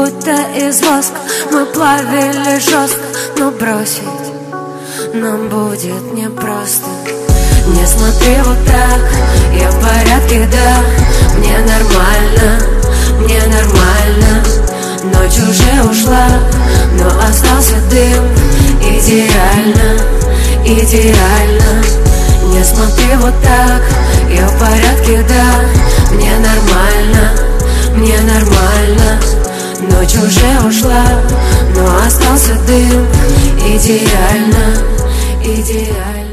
будто из воска. Мы плавили жестко, но бросить нам будет непросто. Не смотри вот так, я в порядке, да. Мне нормально, мне нормально. Ночь уже ушла, но остался дым. Идеально, идеально. Не смотри вот так, я в порядке, да. Мне нормально, мне нормально. Ночь уже ушла, но остался дым. Идеально, идеально.